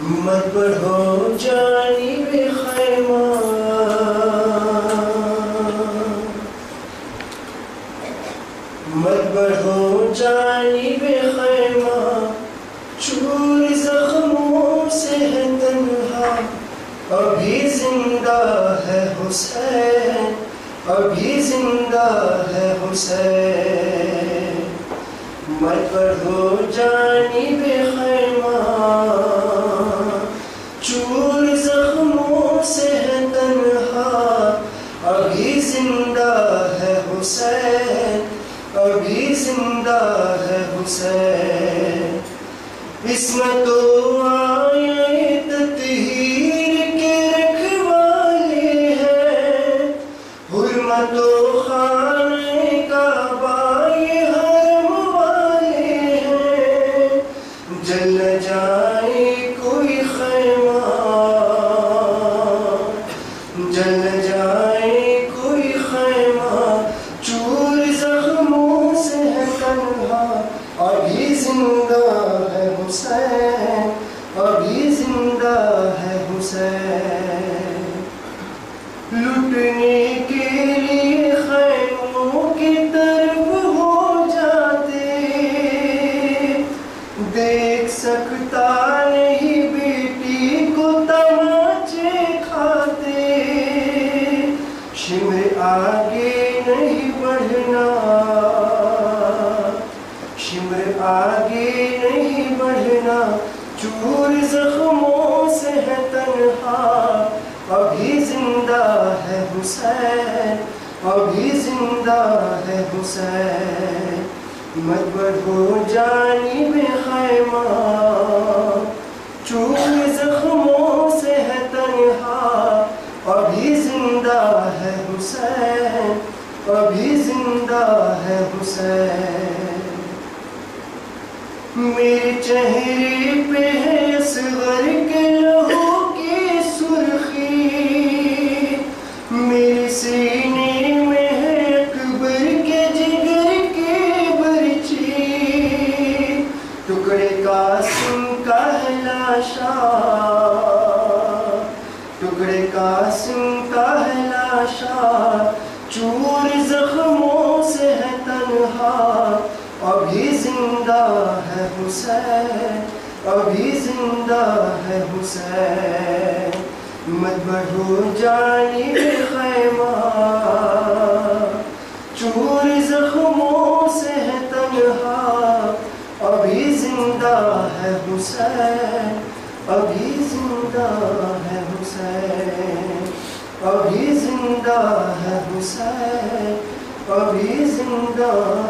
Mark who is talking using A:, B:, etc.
A: مت بڑھو جانب خیمہ، مت بڑھو جانب خیمہ، چور زخموں سے ہے تنہا، ابھی زندہ ہے حسین، ابھی زندہ ہے حسین۔ مت بڑھو جانب خیمہ، چور زخموں سے ہے تنہا، ابھی زندہ ہے حسین، ابھی زندہ ہے حسین۔ عصمت و آیت تطہیر کے رکھوالے ہیں، حرمت و خانہ کعبہ یہ حرم والے ہیں۔ جل نہ جائے کوئی خیمہ، جل نہ جائے کوئی خیمہ، چور زخموں سے ہے تنہا، ابھی زندہ ہے حسین، ابھی زندہ ہے حسین۔ لٹنے کے لیے خیموں کی طرف ہو جاتے، دیکھ سکتا نہیں بیٹی کو تماچے کھاتے، شمر آگے نہیں بڑھنا، شمر آگے نہیں بڑھنا، چور زخموں سے ہے تنہا، ابھی زندہ ہے حسین، ابھی زندہ ہے حسین۔ مت بڑھو جانب خیمہ، چور زخموں سے ہے تنہا، ابھی زندہ ہے حسین، ابھی زندہ ہے حسین۔ میرے چہرے پہ ہے اصغر کے لہو کی سرخی، میرے سینے میں ہے اکبر کے جگر کی برچی، ٹکڑے قاسم کا ہے لاشا، ٹکڑے قاسم کا ہے لاشا، چور زخموں سے ہے تنہا، ابھی زندہ ہے حسین، ابھی زندہ ہے حسین۔ مت بڑھو جانب خیمہ، چور زخموں سے ہے تنہا، ابھی زندہ ہے حسین، ابھی زندہ ہے حسین، ابھی زندہ ہے حسین، ابھی زندہ